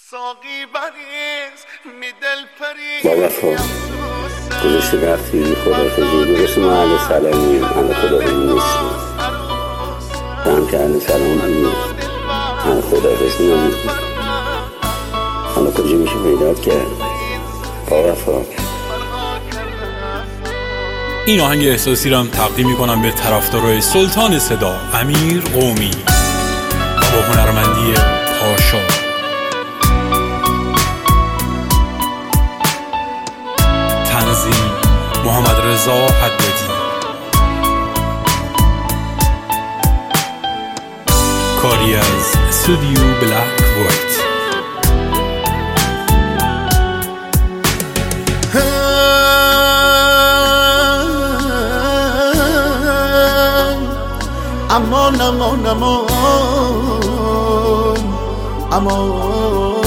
با وفا گذاشته رفتی خداحافظی گذاشته ما اهل سلامیم، اهل خداحافظی نیستیم. تو هم که اهل سلام بودیم، اهل خداحافظی نبودیم. حالا کجا میشه پیدا کرد؟ با وفا. این آهنگ احساسی رو هم تقدیم میکنم به طرفدارای سلطان صدا امیر قومی با هنرمندی پاشا. تنظیم محمد رضا حدادی. کاری از استودیو بلک وایت. امان امان امان امان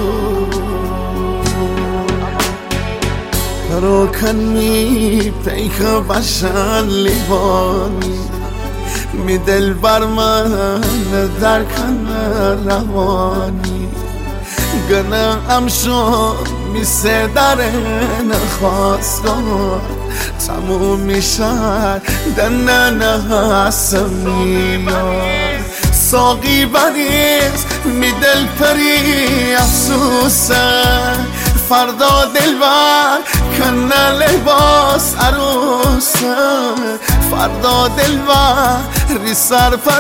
پراکنی پیک بشن لیوانی می دل بر من در کن روانی گنه امشون می سدر نخواستان تموم میشد دننه هستمیان ساقی بریز می دل پری افسوسه فردا دلبر کنه لباس عروسه فردا دلبر ری سر پر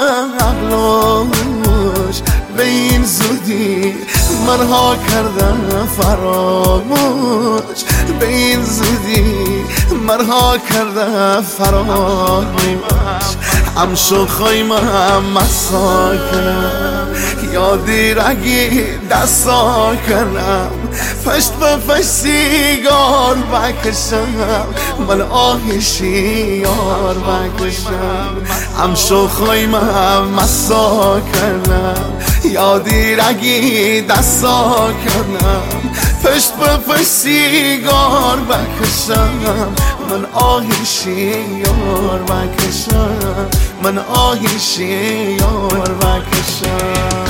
نقلوش به این زودی منها کردن فراموش به این زودی منها کردن فراموش امشو خواهیم مسا کنم یادی رگی دستا کنم پشت به پشت سیگار بکشم من آهشیار بکشم امشو خواهیم مسا کنم یادی رگی دستا کنم پشت به پشت سیگار بکشم من آهشیار بکشم من آهشیار بکشم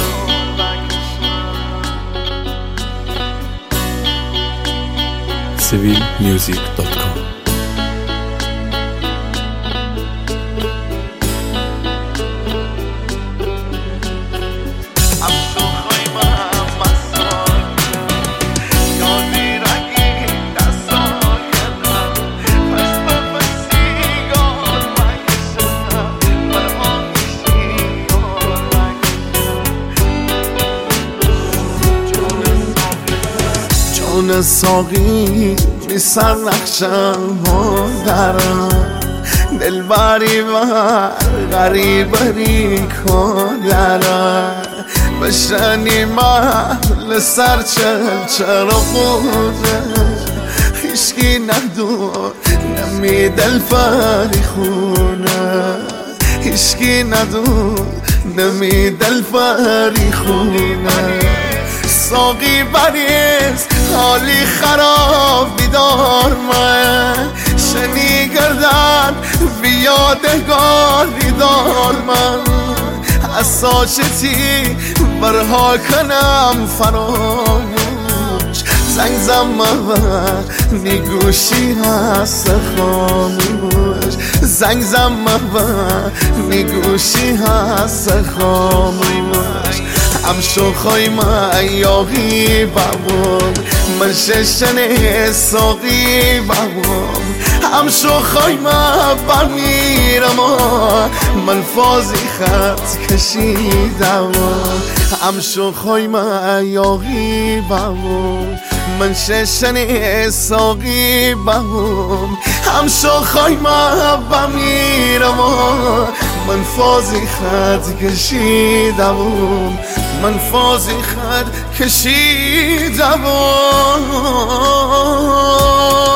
civilmusic.com جان ساقی بی سر نقشم مادرم دلبری بر غریبری کادرم بشنی محل سر چرا بوده هیچکی ندون نمی دل فری خونه هیچکی ندون نمی دل فری خونه ساقی بریز حالی خراب بیدار من شنی گردن بیادگار بیدار من از ساچتی برها کنم فراموش زنگ زمم میگوشی هست خاموش زنگ زمم میگوشی هست خاموش امشو خواهیم ایاغی بابم من ششن ساقی بابم امشو خواهیم برمیرم من فازی خط کشیدم امشو خواهیم ایاغی بابم من ششن ساقی بابم امشو خواهیم برمیرم من فازی خط کشیدم من فازی خط کشیدم